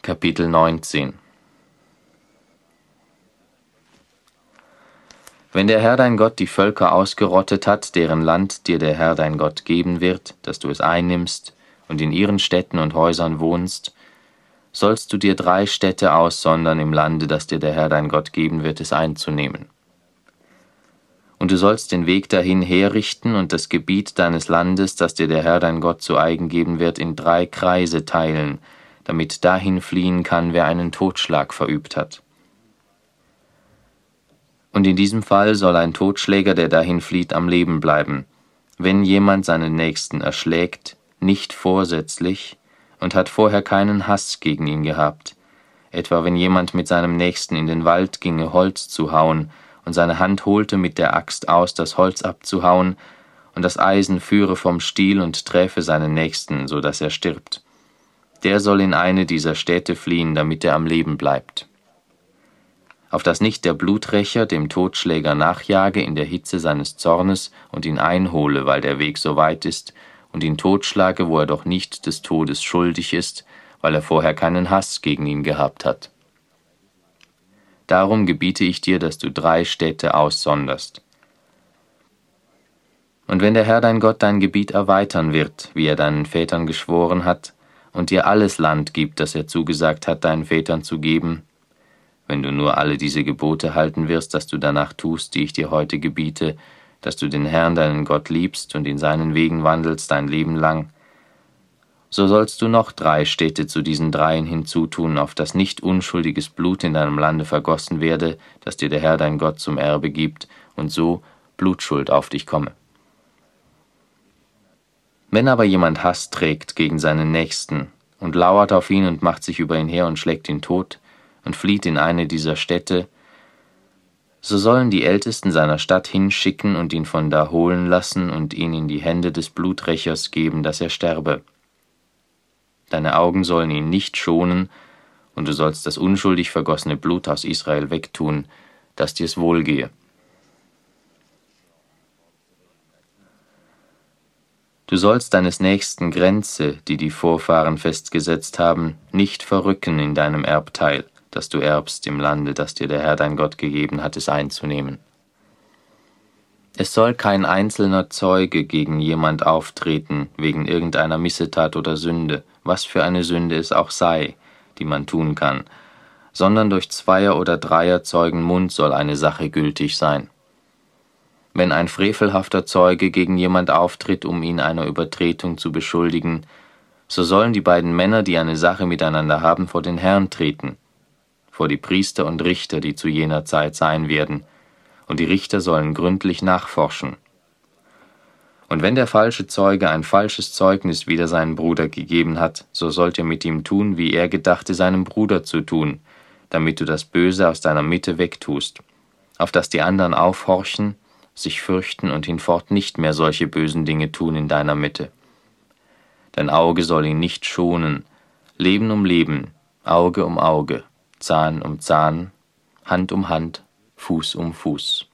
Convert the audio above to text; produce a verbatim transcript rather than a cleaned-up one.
Kapitel neunzehn. Wenn der Herr dein Gott die Völker ausgerottet hat, deren Land dir der Herr dein Gott geben wird, dass du es einnimmst und in ihren Städten und Häusern wohnst, sollst du dir drei Städte aussondern im Lande, das dir der Herr dein Gott geben wird, es einzunehmen. Und du sollst den Weg dahin herrichten und das Gebiet deines Landes, das dir der Herr dein Gott zu eigen geben wird, in drei Kreise teilen, damit dahin fliehen kann, wer einen Totschlag verübt hat. Und in diesem Fall soll ein Totschläger, der dahin flieht, am Leben bleiben, wenn jemand seinen Nächsten erschlägt, nicht vorsätzlich, und hat vorher keinen Hass gegen ihn gehabt, etwa wenn jemand mit seinem Nächsten in den Wald ginge, Holz zu hauen, und seine Hand holte mit der Axt aus, das Holz abzuhauen, und das Eisen führe vom Stiel und träfe seinen Nächsten, so dass er stirbt. Der soll in eine dieser Städte fliehen, damit er am Leben bleibt. Auf dass nicht der Bluträcher dem Totschläger nachjage in der Hitze seines Zornes und ihn einhole, weil der Weg so weit ist, und ihn totschlage, wo er doch nicht des Todes schuldig ist, weil er vorher keinen Hass gegen ihn gehabt hat. Darum gebiete ich dir, dass du drei Städte aussonderst. Und wenn der Herr dein Gott dein Gebiet erweitern wird, wie er deinen Vätern geschworen hat, und dir alles Land gibt, das er zugesagt hat, deinen Vätern zu geben, wenn du nur alle diese Gebote halten wirst, dass du danach tust, die ich dir heute gebiete, dass du den Herrn deinen Gott liebst und in seinen Wegen wandelst dein Leben lang, so sollst du noch drei Städte zu diesen dreien hinzutun, auf dass nicht unschuldiges Blut in deinem Lande vergossen werde, das dir der Herr dein Gott zum Erbe gibt, und so Blutschuld auf dich komme. Wenn aber jemand Hass trägt gegen seinen Nächsten und lauert auf ihn und macht sich über ihn her und schlägt ihn tot und flieht in eine dieser Städte, so sollen die Ältesten seiner Stadt hinschicken und ihn von da holen lassen und ihn in die Hände des Bluträchers geben, dass er sterbe. Deine Augen sollen ihn nicht schonen, und du sollst das unschuldig vergossene Blut aus Israel wegtun, dass dir's wohlgehe. Du sollst deines Nächsten Grenze, die die Vorfahren festgesetzt haben, nicht verrücken in deinem Erbteil, das du erbst im Lande, das dir der Herr dein Gott gegeben hat, es einzunehmen. Es soll kein einzelner Zeuge gegen jemand auftreten, wegen irgendeiner Missetat oder Sünde, was für eine Sünde es auch sei, die man tun kann, sondern durch Zweier- oder Dreier-Zeugen Mund soll eine Sache gültig sein. Wenn ein frevelhafter Zeuge gegen jemand auftritt, um ihn einer Übertretung zu beschuldigen, so sollen die beiden Männer, die eine Sache miteinander haben, vor den Herrn treten, vor die Priester und Richter, die zu jener Zeit sein werden, und die Richter sollen gründlich nachforschen. Und wenn der falsche Zeuge ein falsches Zeugnis wider seinen Bruder gegeben hat, so sollt ihr mit ihm tun, wie er gedachte, seinem Bruder zu tun, damit du das Böse aus deiner Mitte wegtust, auf dass die anderen aufhorchen, sich fürchten und hinfort nicht mehr solche bösen Dinge tun in deiner Mitte. Dein Auge soll ihn nicht schonen, Leben um Leben, Auge um Auge, Zahn um Zahn, Hand um Hand, Fuß um Fuß.